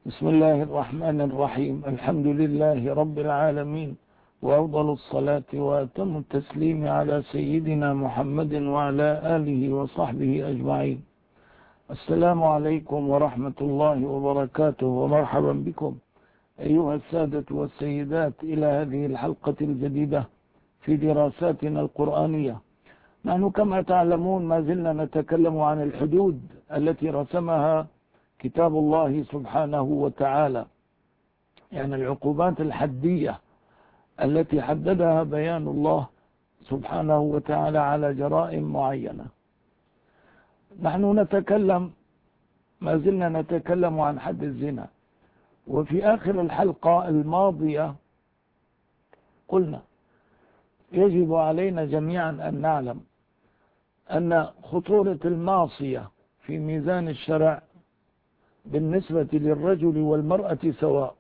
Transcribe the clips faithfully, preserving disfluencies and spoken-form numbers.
بسم الله الرحمن الرحيم. الحمد لله رب العالمين، وأفضل الصلاة وأتم التسليم على سيدنا محمد وعلى آله وصحبه أجمعين. السلام عليكم ورحمة الله وبركاته، ومرحبا بكم أيها السادة والسيدات إلى هذه الحلقة الجديدة في دراساتنا القرآنية. نحن كما تعلمون ما زلنا نتكلم عن الحدود التي رسمها كتاب الله سبحانه وتعالى، يعني العقوبات الحدية التي حددها بيان الله سبحانه وتعالى على جرائم معينة. نحن نتكلم ما زلنا نتكلم عن حد الزنا، وفي آخر الحلقة الماضية قلنا يجب علينا جميعا أن نعلم أن خطورة المعصية في ميزان الشرع بالنسبة للرجل والمرأة سواء.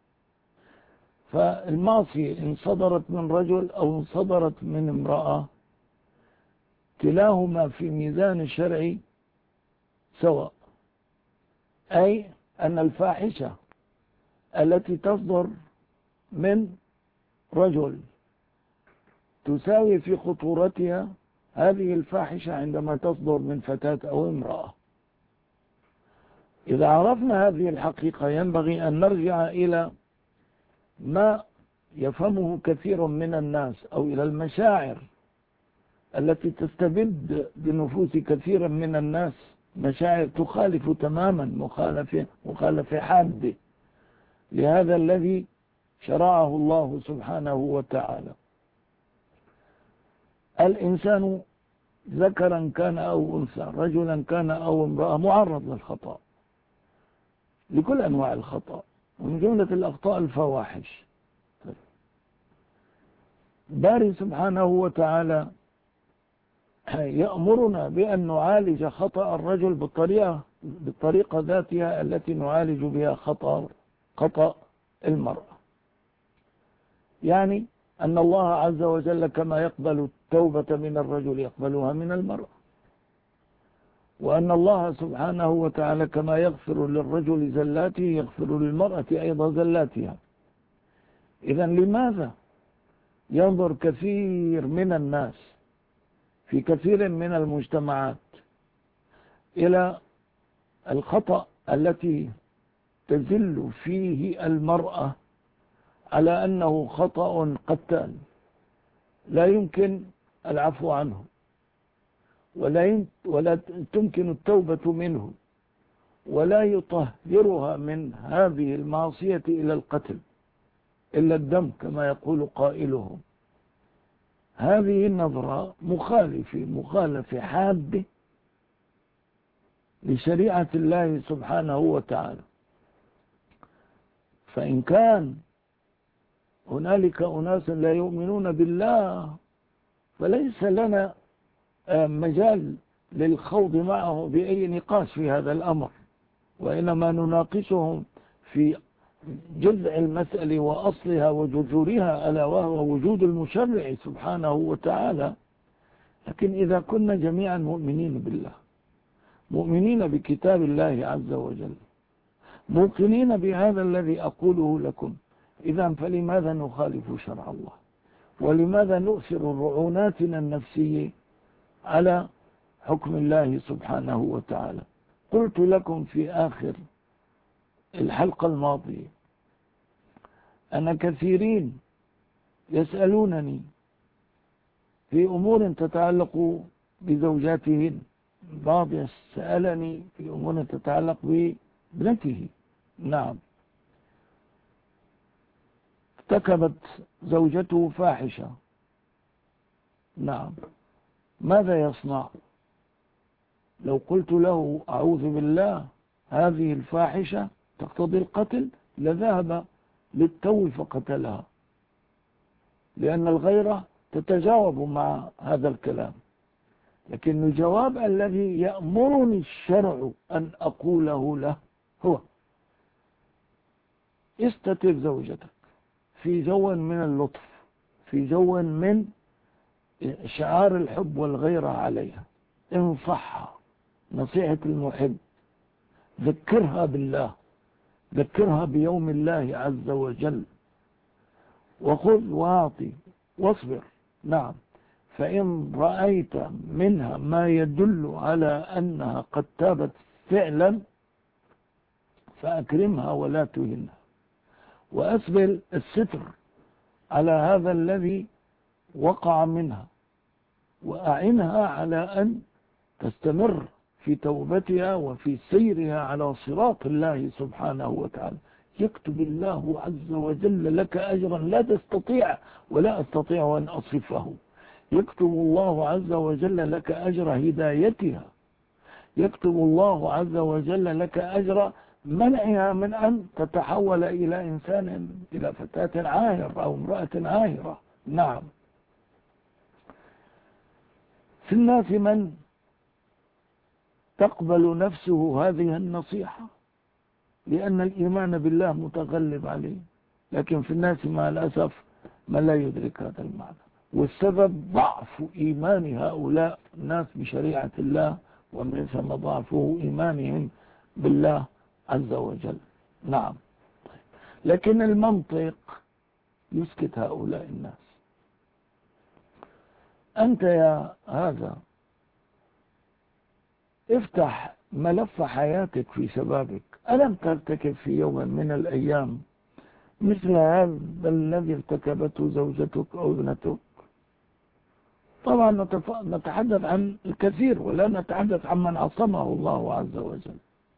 فالمعصية إن صدرت من رجل أو إن صدرت من امرأة كلاهما في ميزان الشرع سواء، أي أن الفاحشة التي تصدر من رجل تساوي في خطورتها هذه الفاحشة عندما تصدر من فتاة أو امرأة. إذا عرفنا هذه الحقيقة ينبغي أن نرجع إلى ما يفهمه كثير من الناس، أو إلى المشاعر التي تستبد بنفوس كثير من الناس، مشاعر تخالف تماما مخالفة مخالفة حادة لهذا الذي شرعه الله سبحانه وتعالى. الإنسان ذكرا كان أو أنثى، رجلا كان أو امرأة، معرض للخطأ، لكل أنواع الخطأ، ومن جملة الأخطاء الفواحش. باري سبحانه وتعالى يأمرنا بأن نعالج خطأ الرجل بالطريقة بالطريقة ذاتها التي نعالج بها خطأ خطأ المرأة. يعني أن الله عز وجل كما يقبل التوبة من الرجل يقبلها من المرأة، وأن الله سبحانه وتعالى كما يغفر للرجل زلاته يغفر للمرأة أيضا زلاتها. إذن لماذا ينظر كثير من الناس في كثير من المجتمعات إلى الخطأ التي تزل فيه المرأة على أنه خطأ قتال لا يمكن العفو عنه، ولا ولا تمكن التوبة منه، ولا يطهرها من هذه المعصية إلى القتل إلا الدم كما يقول قائلهم؟ هذه النظرة مخالفة مخالفة حادة لشريعة الله سبحانه وتعالى. فإن كان هنالك أناس لا يؤمنون بالله فليس لنا مجال للخوض معه بأي نقاش في هذا الأمر، وإنما نناقشهم في جذع المسألة وأصلها وجذورها، ألا وهو وجود المشرع سبحانه وتعالى. لكن إذا كنا جميعا مؤمنين بالله، مؤمنين بكتاب الله عز وجل، موقنين بهذا الذي أقوله لكم، إذن فلماذا نخالف شرع الله؟ ولماذا نؤثر رعوناتنا النفسية على حكم الله سبحانه وتعالى؟ قلت لكم في آخر الحلقة الماضية أن كثيرين يسألونني في أمور تتعلق بزوجاتهن. بعض سألني في أمور تتعلق بابنته. نعم، ارتكبت زوجته فاحشة. نعم، ماذا يصنع؟ لو قلت له أعوذ بالله هذه الفاحشة تقتضي القتل لذهب للتو فقتلها، لأن الغيرة تتجاوب مع هذا الكلام. لكن الجواب الذي يأمرني الشرع أن أقوله له هو: استتر زوجتك في جو من اللطف، في جو من شعار الحب والغيرة عليها، انصحها نصيحة المحب، ذكرها بالله، ذكرها بيوم الله عز وجل، وخذ واعطي واصبر. نعم، فإن رأيت منها ما يدل على أنها قد تابت فعلا فأكرمها ولا تهنها، وأسبل الستر على هذا الذي وقع منها، وأعنها على أن تستمر في توبتها وفي سيرها على صراط الله سبحانه وتعالى. يكتب الله عز وجل لك أجرا لا تستطيع ولا أستطيع أن أصفه. يكتب الله عز وجل لك أجر هدايتها، يكتب الله عز وجل لك أجر منعها من أن تتحول إلى إنسان، إلى فتاة عاهرة أو امرأة عاهرة. نعم، في الناس من تقبل نفسه هذه النصيحة لأن الإيمان بالله متغلب عليه، لكن في الناس مع الأسف من لا يدرك هذا المعنى، والسبب ضعف إيمان هؤلاء الناس بشريعة الله، ومن ثم ضعفه إيمانهم بالله عز وجل. نعم، لكن المنطق يسكت هؤلاء الناس. أنت يا هذا افتح ملف حياتك في شبابك، ألم ترتكب في يوم من الأيام مثل هذا الذي ارتكبته زوجتك أو ابنتك؟ طبعا نتحدث عن الكثير ولا نتحدث عن من عصمه الله عز وجل.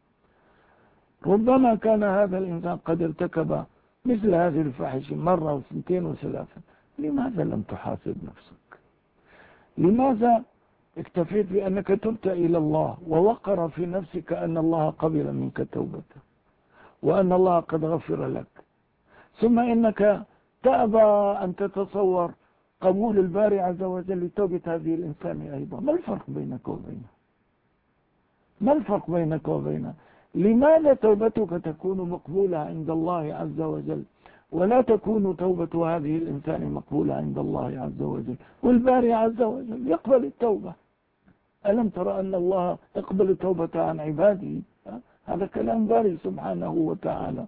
ربما كان هذا الإنسان قد ارتكب مثل هذه الفاحشة مرة وسنتين وثلاثة، لماذا لم تحاسب نفسك؟ لماذا اكتفيت بأنك تبت إلى الله ووقر في نفسك أن الله قبل منك توبته وأن الله قد غفر لك، ثم إنك تأبى أن تتصور قبول الباري عز وجل لتوبة هذه الإنسان أيضا؟ ما الفرق بينك وبينه؟ ما الفرق بينك وبينه؟ لماذا توبتك تكون مقبولة عند الله عز وجل ولا تكون توبة هذه الإنسان مقبولة عند الله عز وجل، والباري عز وجل يقبل التوبة؟ ألم ترى أن الله يقبل التوبة عن عباده؟ هذا كلام باري سبحانه وتعالى.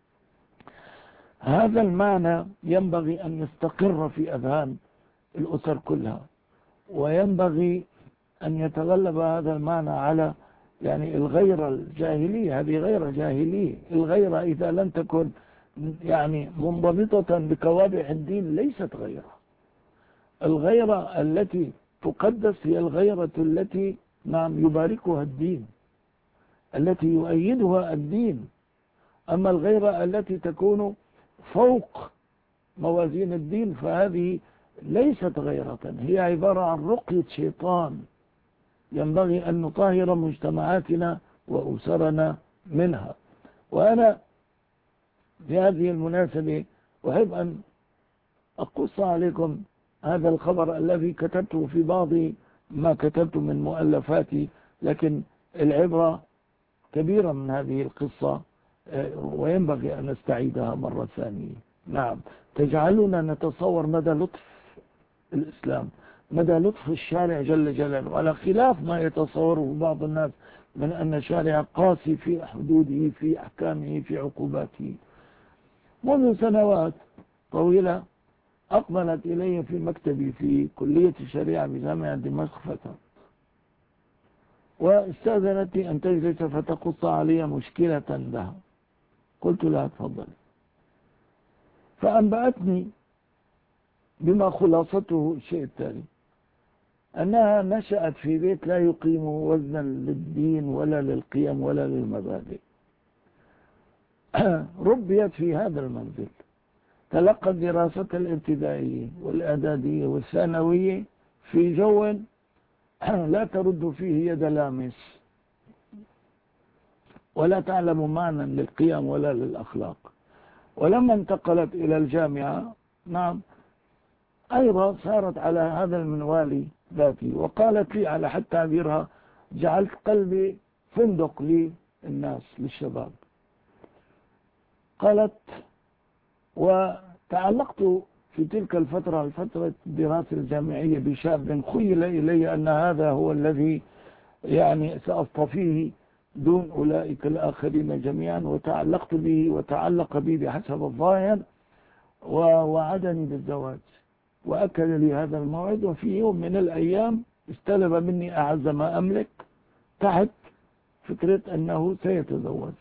هذا المعنى ينبغي أن يستقر في أذهان الأسر كلها، وينبغي أن يتغلب هذا المعنى على يعني الغيرة الجاهلية. هذه غيرة جاهلية. الغيرة إذا لم تكن يعني منضبطة بكوابع الدين ليست غيرة. الغيرة التي تقدس هي الغيرة التي نعم يباركها الدين، التي يؤيدها الدين. أما الغيرة التي تكون فوق موازين الدين فهذه ليست غيرة، هي عبارة عن رقية شيطان. ينبغي أن نطهر مجتمعاتنا وأسرنا منها. وأنا في هذه المناسبة أحب أن أقص عليكم هذا الخبر الذي كتبته في بعض ما كتبت من مؤلفاتي، لكن العبرة كبيرة من هذه القصة وينبغي أن نستعيدها مرة ثانية. نعم، تجعلنا نتصور مدى لطف الإسلام، مدى لطف الشارع جل جلاله، على خلاف ما يتصوره بعض الناس من أن الشارع قاسي في حدوده، في أحكامه، في عقوباته. منذ سنوات طويلة أقبلت إلي في مكتبي في كلية الشريعة بجامعة دمشق فتاة، واستأذنتني أن تجلس فتقص علي مشكلة لها. قلت لها تفضلي. فأنبأتني بما خلاصته الشيء التالي: أنها نشأت في بيت لا يقيم وزنا للدين ولا للقيم ولا للمبادئ. ربيت في هذا المنزل، تلقت دراسة الابتدائية والإعدادية والثانوية في جو لا ترد فيه يد لامس، ولا تعلم معنى للقيم ولا للأخلاق. ولما انتقلت إلى الجامعة نعم أيضا صارت على هذا المنوال ذاتي، وقالت لي على حد تعبيرها: جعلت قلبي فندق للناس للشباب. قالت: وتعلقت في تلك الفترة الفترة الدراسة الجامعية بشاب خيل إلي أن هذا هو الذي يعني سأصطفيه دون أولئك الآخرين جميعا، وتعلقت به وتعلق بي بحسب الظاهر، ووعدني بالزواج وأكل لي هذا الموعد. وفي يوم من الأيام استلب مني أعز ما أملك تحت فكرة أنه سيتزوج.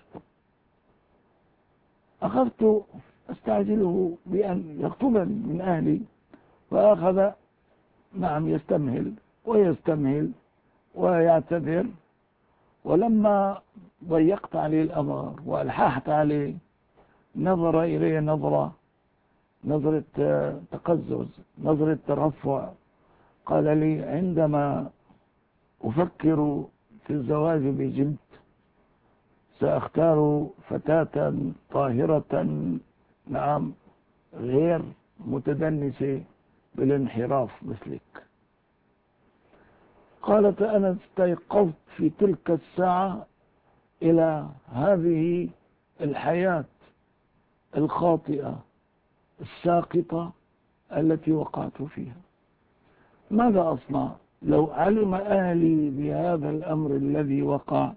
أخذت أستعجله بأن يخطبني من أهلي، فأخذ نعم يستمهل ويستمهل ويعتذر. ولما ضيقت عليه الأمر وألححت عليه نظر إلي نظرة نظرة تقزز، نظرة ترفع. قال لي: عندما أفكر في الزواج بجد سأختار فتاة طاهرة، نعم، غير متدنسة بالانحراف مثلك. قالت: أنا استيقظت في تلك الساعة إلى هذه الحياة الخاطئة الساقطة التي وقعت فيها. ماذا أصنع؟ لو علم أهلي بهذا الأمر الذي وقع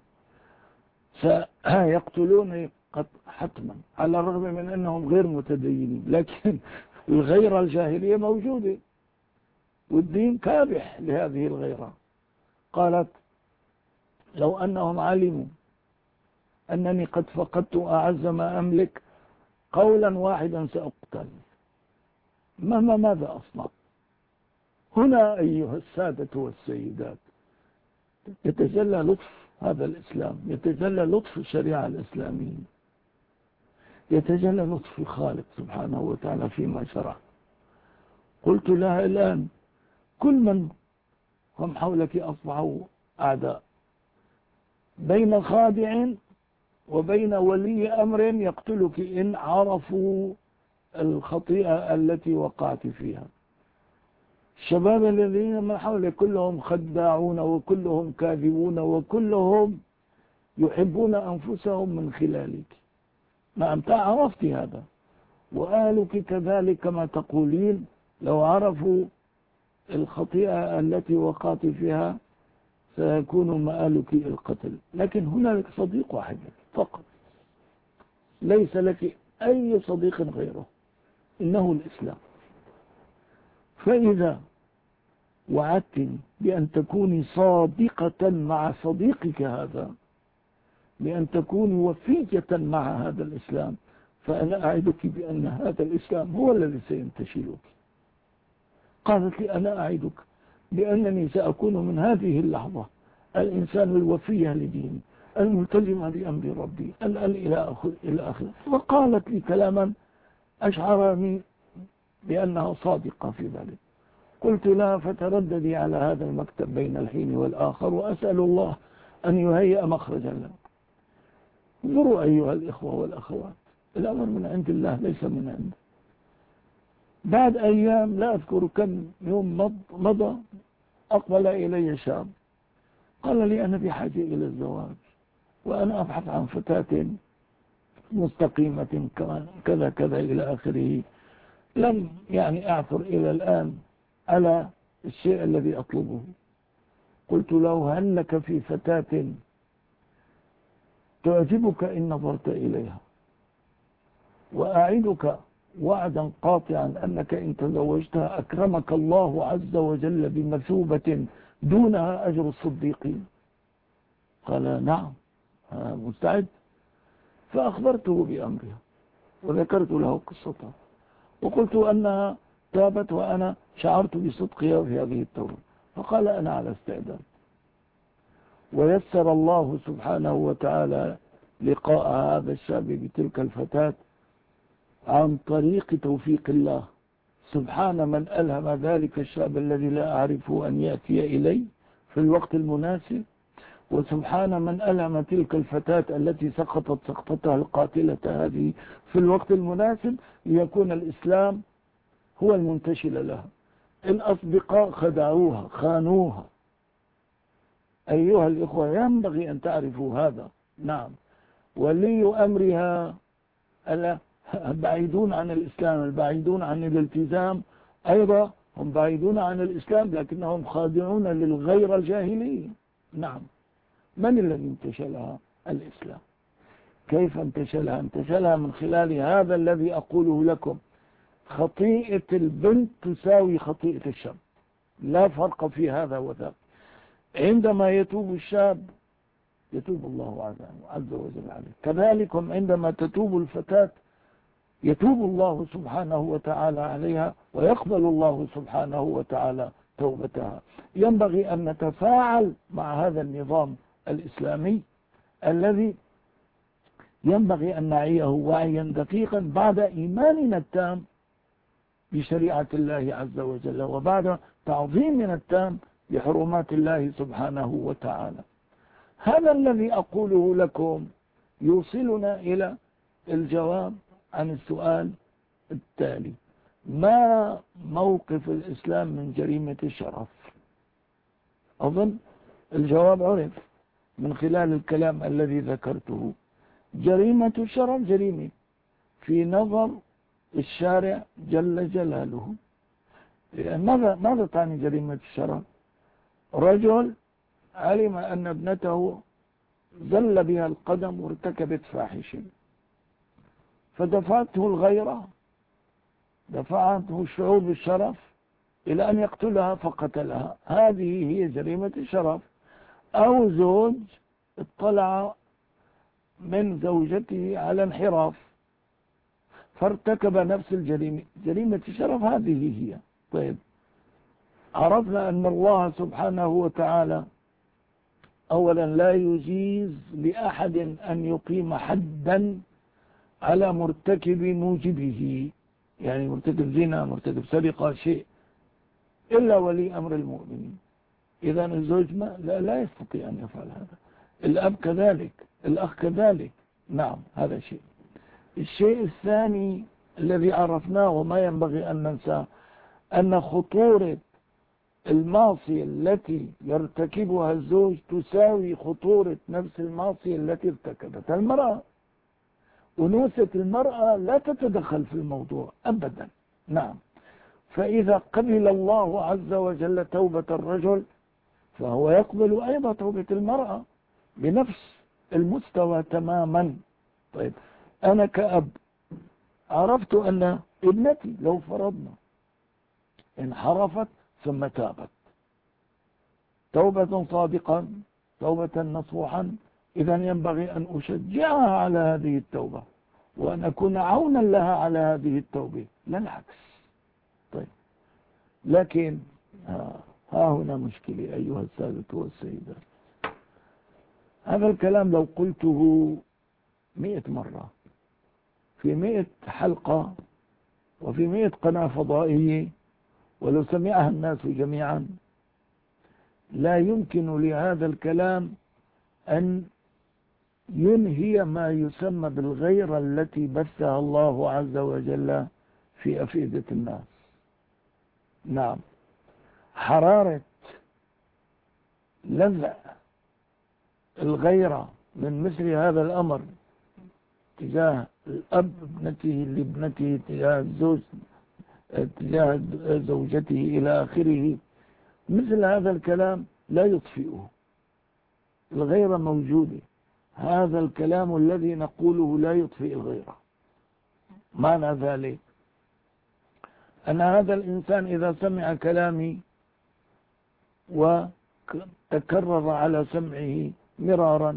سيقتلوني حتما، على الرغم من أنهم غير متدينين، لكن الغيرة الجاهلية موجودة والدين كابح لهذه الغيرة. قالت: لو أنهم علموا أنني قد فقدت أعز ما أملك قولا واحدا سأقتل. ماما ماذا أصنع؟ هنا أيها السادة والسيدات يتجلى لطف هذا الإسلام، يتجلى لطف الشريعة الإسلامية، يتجلى لطف الخالق سبحانه وتعالى فيما شرع. قلت لها: الآن كل من هم حولك أصبحوا أعداء، بين خادع وبين ولي أمر يقتلك إن عرفوا الخطيئة التي وقعت فيها. الشباب الذين من حولك كلهم خداعون وكلهم كاذبون وكلهم يحبون أنفسهم من خلالك. نعم، عرفت هذا، وأهلك كذلك كما تقولين لو عرفوا الخطيئة التي وقعت فيها سيكون مآلك القتل. لكن هنالك صديق واحد فقط، ليس لك أي صديق غيره، إنه الإسلام. فإذا وعدتني بأن تكوني صادقة مع صديقك هذا، بأن تكوني وفية مع هذا الإسلام، فأنا أعدك بأن هذا الإسلام هو الذي سينتشلك. قالت لي: أنا أعدك بأنني سأكون من هذه اللحظة الإنسان الوفية لديني الملتزم بأمر ربي إلى آخره. وقالت لي كلاما أشعرني بأنها صادقة في ذلك. قلت لها: فترددي على هذا المكتب بين الحين والآخر وأسأل الله أن يهيئ مخرجا له. انظروا أيها الإخوة والأخوات، الأمر من عند الله ليس من عنده. بعد أيام لا أذكر كم يوم مضى أقبل إلي شاب قال لي: أنا بحاجة إلى الزواج، وأنا أبحث عن فتاة مستقيمة كذا كذا إلى آخره. لم يعني أعثر إلى الآن على الشيء الذي أطلبه. قلت له: هل لك في فتاة تعجبك إن نظرت إليها؟ وأعدك وعدا قاطعا أنك إن تزوجتها أكرمك الله عز وجل بمثوبة دونها أجر الصديقين. قال: نعم مستعد. فأخبرته بأمرها وذكرت له قصتها، وقلت أنها تابت وأنا شعرت بصدقها في هذه التوبة. فقال: أنا على استعداد. ويسر الله سبحانه وتعالى لقاء هذا الشاب بتلك الفتاة عن طريق توفيق الله. سبحان من ألهم ذلك الشاب الذي لا أعرفه أن يأتي إلي في الوقت المناسب، وسبحان من ألهم تلك الفتاة التي سقطت سقطتها القاتلة هذه في الوقت المناسب ليكون الإسلام هو المنتشل لها. الأصدقاء خدعوها خانوها. أيها الإخوة ينبغي أن تعرفوا هذا. نعم، ولي أمرها البعيدون عن الإسلام، البعيدون عن الالتزام أيضا هم بعيدون عن الإسلام، لكنهم خادعون للغير الجاهلية. نعم، من الذي انتشلها؟ الإسلام. كيف انتشلها؟ انتشلها من خلال هذا الذي أقوله لكم: خطيئة البنت تساوي خطيئة الشاب، لا فرق في هذا وذاك. عندما يتوب الشاب يتوب الله عز وجل عليه، كذلكم عندما تتوب الفتاة يتوب الله سبحانه وتعالى عليها، ويقبل الله سبحانه وتعالى توبتها. ينبغي أن نتفاعل مع هذا النظام الإسلامي الذي ينبغي أن نعيه وعيا دقيقا بعد إيماننا التام بشريعة الله عز وجل، وبعد تعظيمنا التام بحرمات الله سبحانه وتعالى. هذا الذي أقوله لكم يوصلنا إلى الجواب عن السؤال التالي: ما موقف الإسلام من جريمة الشرف؟ أظن الجواب عرف من خلال الكلام الذي ذكرته. جريمة الشرف جريمة في نظر الشارع جل جلاله. ماذا ماذا تعني جريمة الشرف؟ رجل علم أن ابنته زل بها القدم وارتكبت فاحشة، فدفعته الغيرة، دفعته الشعور بالشرف إلى أن يقتلها فقتلها. هذه هي جريمة الشرف. أو زوج اطلع من زوجته على انحراف فارتكب نفس الجريمة، جريمة الشرف هذه هي. طيب، عرفنا أن الله سبحانه وتعالى أولا لا يجيز لأحد أن يقيم حدا على مرتكب موجبه، يعني مرتكب زنا، مرتكب سرقة، شيء، إلا ولي أمر المؤمنين. إذا الزوج ما لا, لا يستطيع أن يفعل هذا، الأب كذلك، الأخ كذلك. نعم، هذا شيء. الشيء الثاني الذي عرفناه وما ينبغي أن ننساه أن خطورة المعصية التي يرتكبها الزوج تساوي خطورة نفس المعصية التي ارتكبتها المرأة. أنوثة المرأة لا تتدخل في الموضوع أبدا. نعم، فإذا قبل الله عز وجل توبة الرجل فهو يقبل أيضا توبة المرأة بنفس المستوى تماما. طيب، أنا كأب عرفت أن ابنتي لو فرضنا انحرفت ثم تابت توبة صادقا، توبة نصوحا، إذا ينبغي أن أشجعها على هذه التوبة وأن أكون عونا لها على هذه التوبة، لا العكس. طيب، لكن ها, ها هنا مشكلة أيها السادة والسيدات. هذا الكلام لو قلته مئة مرة في مئة حلقة وفي مئة قناة فضائية، ولو سمعها الناس جميعا، لا يمكن لهذا الكلام أن ينهي ما يسمى بالغيرة التي بثها الله عز وجل في أفئدة الناس. نعم، حرارة لذع الغيرة من مثل هذا الأمر تجاه الأب ابنته لابنته، تجاه الزوج تجاه زوجته إلى آخره، مثل هذا الكلام لا يطفئه. الغيرة موجودة، هذا الكلام الذي نقوله لا يطفئ الغيرة. معنى ذلك أن هذا الإنسان إذا سمع كلامي وتكرر على سمعه مرارا،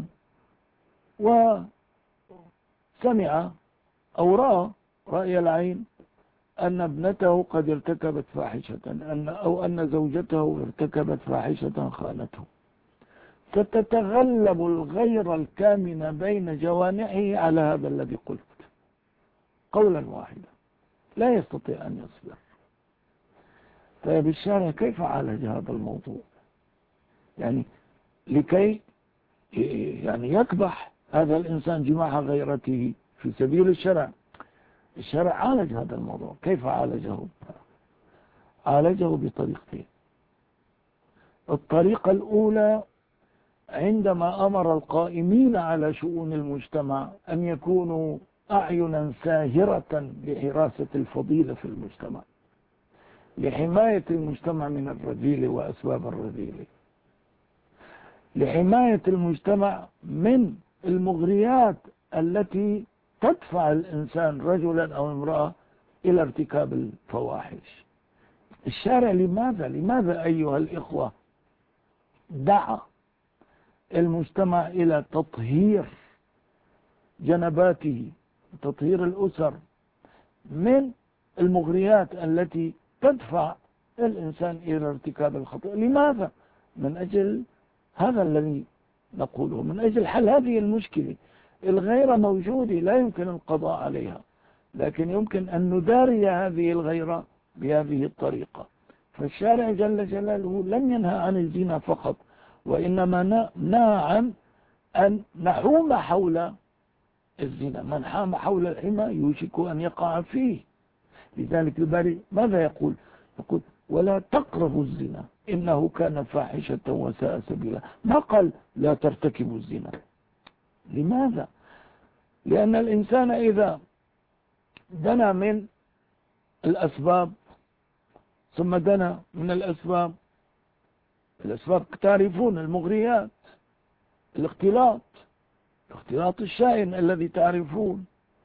وسمع أو رأى رأي العين أن ابنته قد ارتكبت فاحشة، أن أو أن زوجته ارتكبت فاحشة خانته، ستتغلب الغيرة الكامنة بين جوانحه على هذا الذي قلت قولا واحدا، لا يستطيع أن يصبر. طيب، الشارع كيف عالج هذا الموضوع؟ يعني لكي يعني يكبح هذا الإنسان جماح غيرته في سبيل الشرع، الشرع عالج هذا الموضوع. كيف عالجه؟ عالجه بطريقتين. الطريقة الأولى عندما أمر القائمين على شؤون المجتمع أن يكونوا أعينا ساهرة لحراسة الفضيلة في المجتمع، لحماية المجتمع من الرذيلة وأسباب الرذيلة. لحماية المجتمع من المغريات التي تدفع الإنسان رجلا أو امرأة إلى ارتكاب الفواحش. الشارع لماذا لماذا أيها الإخوة دعا المجتمع إلى تطهير جنباته، تطهير الأسر من المغريات التي تدفع الإنسان إلى ارتكاب الخطأ؟ لماذا؟ من أجل هذا الذي نقوله، من أجل حل هذه المشكلة. الغيرة موجودة لا يمكن القضاء عليها، لكن يمكن أن نداري هذه الغيرة بهذه الطريقة. فالشارع جل جلاله لم ينهى عن الزنا فقط، وإنما نهى عن أن نحوم حول الزنا. من حام حول الحمى يوشك أن يقع فيه. لذلك الباري ماذا يقول؟ يقول ولا تقربوا الزنا إنه كان فاحشة وساء سبيلا. ما قال لا ترتكبوا الزنا. لماذا؟ لأن الإنسان إذا دنا من الأسباب ثم دنا من الأسباب، الأسباب تعرفون المغريات، الاختلاط، الاختلاط الشائن الذي تعرفون،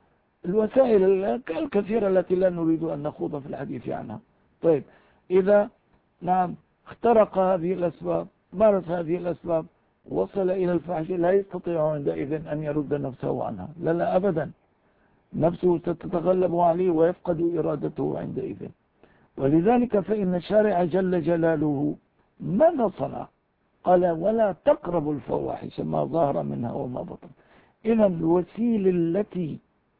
الوسائل الكثيرة التي لا نريد أن نخوض في الحديث عنها. طيب إذا نعم اخترق هذه الأسباب، مارس هذه الأسباب، وصل إلى الفحش، لا يستطيع عندئذ أن يرد نفسه عنها. لا لا أبدا، نفسه ستتغلب عليه ويفقد إرادته عندئذ. ولذلك فإن الشارع جل جلاله ماذا صنع؟ قال ولا تقربوا الفواحش ما ظهر منها وما بطن. إذا الوسيلة التي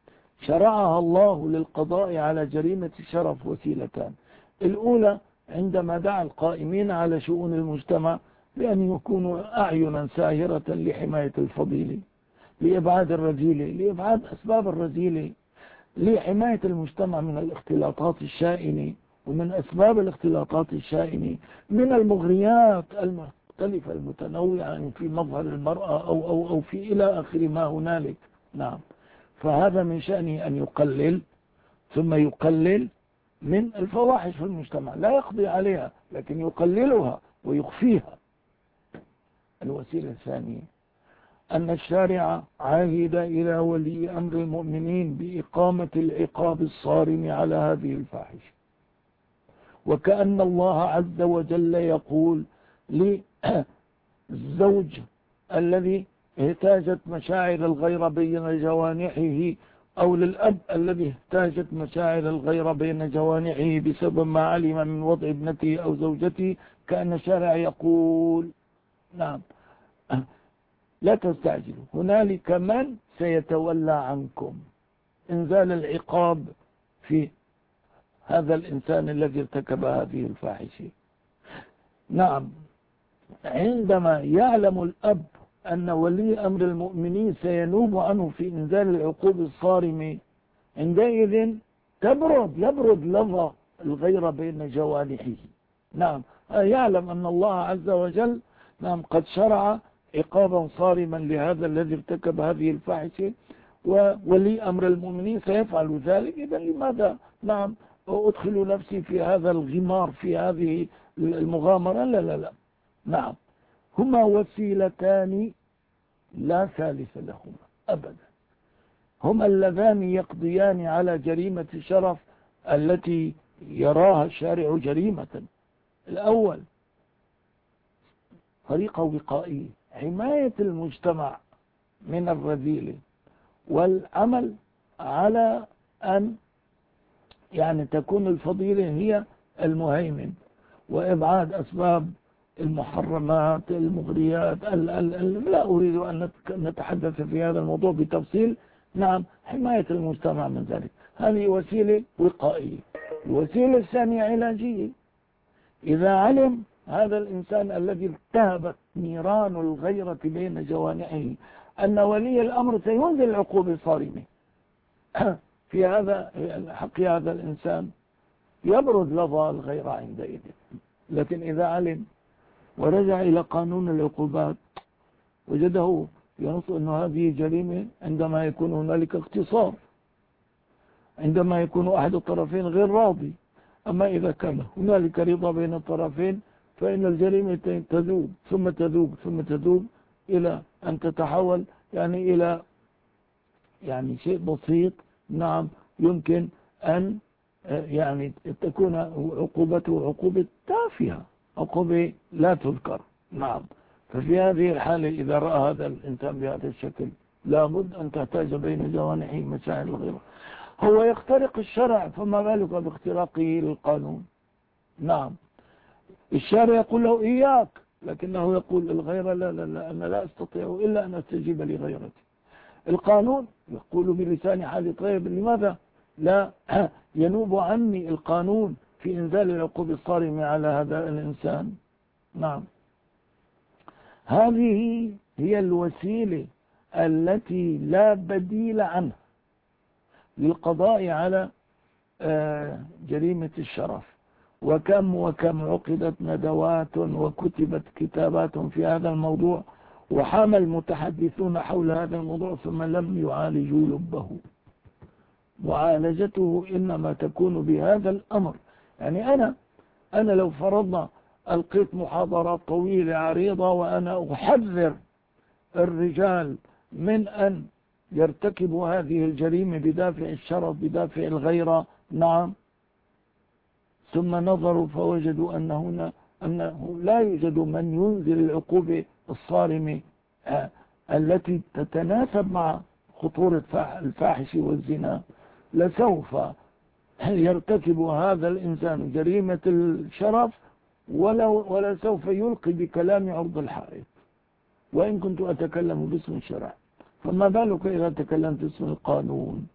شرعها الله للقضاء على جريمة الشرف وسيلتان. الأولى عندما دعا القائمين على شؤون المجتمع بأن يكونوا أعينا ساهرة لحماية الفضيلة، لإبعاد الرذيلة، لإبعاد أسباب الرذيلة، لحماية المجتمع من الاختلاطات الشائنة، ومن أسباب الاختلاطات الشائنة من المغريات المختلفة المتنوعة في مظهر المرأة أو, أو, أو في إلى آخر ما هنالك. نعم، فهذا من شأنه أن يقلل، ثم يقلل من الفواحش في المجتمع، لا يقضي عليها لكن يقللها ويخفيها. الوسيلة الثانية أن الشارع عاهد إلى ولي أمر المؤمنين بإقامة العقاب الصارم على هذه الفاحشة، وكأن الله عز وجل يقول للزوج الذي اهتاجت مشاعر الغيرة بين جوانحه، أو للأب الذي اهتاجت مشاعر الغيرة بين جوانحه بسبب ما علم من وضع ابنته أو زوجته، كأن الشارع يقول نعم لا تستعجلوا، هنالك من سيتولى عنكم إنزال العقاب في هذا الإنسان الذي ارتكب هذه الفاحشة. نعم، عندما يعلم الأب أن ولي أمر المؤمنين سينوب عنه في إنزال العقوب الصارمة، عندئذ تبرد يبرد لظى الغيرة بين جوانحه. نعم، يعلم أن الله عز وجل نعم قد شرع عقابا صارما لهذا الذي ارتكب هذه الفاحشة، وولي أمر المؤمنين سيفعل ذلك. إذن لماذا نعم أدخل نفسي في هذا الغمار، في هذه المغامرة؟ لا لا لا. نعم، هما وسيلتان لا ثالث لهما أبدا، هما اللذان يقضيان على جريمة الشرف التي يراها الشارع جريمة. الأول طريقة وقائية، حماية المجتمع من الرذيلة، والعمل على أن يعني تكون الفضيلة هي المهيمن، وإبعاد أسباب المحرمات المغريات. ال ال ال لا أريد أن نتحدث في هذا الموضوع بتفصيل. نعم، حماية المجتمع من ذلك، هذه وسيلة وقائية. الوسيلة الثانية علاجية. إذا علم هذا الإنسان الذي التهبت نيران الغيرة بين جوانحه أن ولي الأمر سينزل العقوبة الصارمة في هذا حق هذا الإنسان، يبرد لظى الغيرة عندئذ. لكن إذا علم ورجع إلى قانون العقوبات وجده ينص أن هذه جريمة عندما يكون هنالك اغتصاب، عندما يكون أحد الطرفين غير راضي. أما إذا كان هنالك رضا بين الطرفين فإن الجريمة تذوب ثم تذوب ثم تذوب إلى أن تتحول يعني إلى يعني شيء بسيط. نعم يمكن أن يعني تكون عقوبته عقوبة تافهة، عقوبة لا تذكر. نعم. ففي هذه الحالة إذا رأى هذا الإنسان بهذا الشكل لابد أن تحتاج بين جوانحه مشاعر الغيرة. هو يخترق الشرع، فما بالك باختراقه للقانون. نعم. الشارع يقول له إياك، لكنه يقول الغيرة لا لا لا أنا لا أستطيع إلا أن أستجيب لغيرتي. القانون يقول بلسان حال طيب لماذا لا ينوب عني القانون في إنزال العقوبة الصارمة على هذا الإنسان. نعم. هذه هي الوسيلة التي لا بديل عنها للقضاء على جريمة الشرف. وكم وكم عقدت ندوات وكتبت كتابات في هذا الموضوع، وحام المتحدثون حول هذا الموضوع ثم لم يعالجوا لبه. معالجته إنما تكون بهذا الأمر. يعني أنا أنا لو فرضنا ألقيت محاضرات طويلة عريضة وأنا أحذر الرجال من أن يرتكبوا هذه الجريمة بدافع الشرف بدافع الغيرة. نعم. ثم نظروا فوجدوا أن هنا أنه لا يوجد من ينزل العقوبة الصارمة التي تتناسب مع خطورة الفاحش والزنا، لسوف يرتكب هذا الإنسان جريمة الشرف ولا, ولا سوف يلقي بكلام عرض الحائط، وإن كنت أتكلم باسم الشرع، فما بالك إذا تكلمت باسم القانون.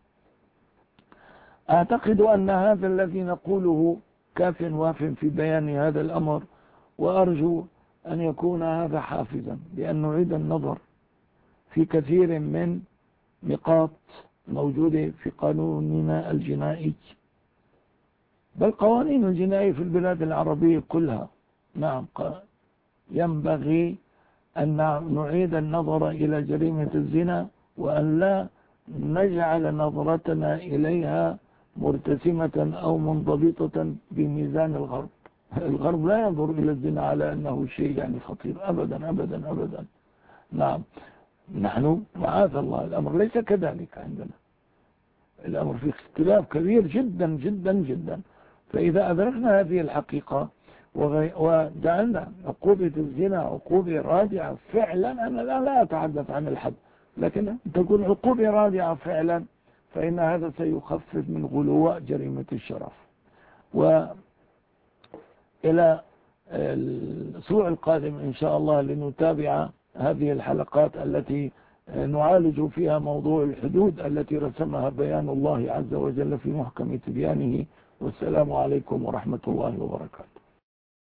أعتقد أن هذا الذي نقوله كاف واف في بيان هذا الأمر، وأرجو أن يكون هذا حافزا بأن نعيد النظر في كثير من نقاط موجودة في قانوننا الجنائي، بل قوانين الجنائي في البلاد العربية كلها. نعم. ينبغي أن نعيد النظر إلى جريمة الزنا، وأن لا نجعل نظرتنا إليها مرتسمة أو منضبطة بميزان الغرب. الغرب لا ينظر إلى الزنا على أنه شيء يعني خطير أبدا أبدا أبدا. نعم. نحن معاذ الله الأمر ليس كذلك عندنا، الأمر في اختلاف كبير جدا جدا جدا. فإذا أدركنا هذه الحقيقة وجعلنا عقوبة الزنا عقوبة رادعة فعلا، أنا لا, لا أتحدث عن الحد، لكن تكون عقوبة رادعة فعلا، فإن هذا سيخفف من غلواء جريمة الشرف. وإلى الأسبوع القادم إن شاء الله لنتابع هذه الحلقات التي نعالج فيها موضوع الحدود التي رسمها بيان الله عز وجل في محكم تبيانه. والسلام عليكم ورحمة الله وبركاته.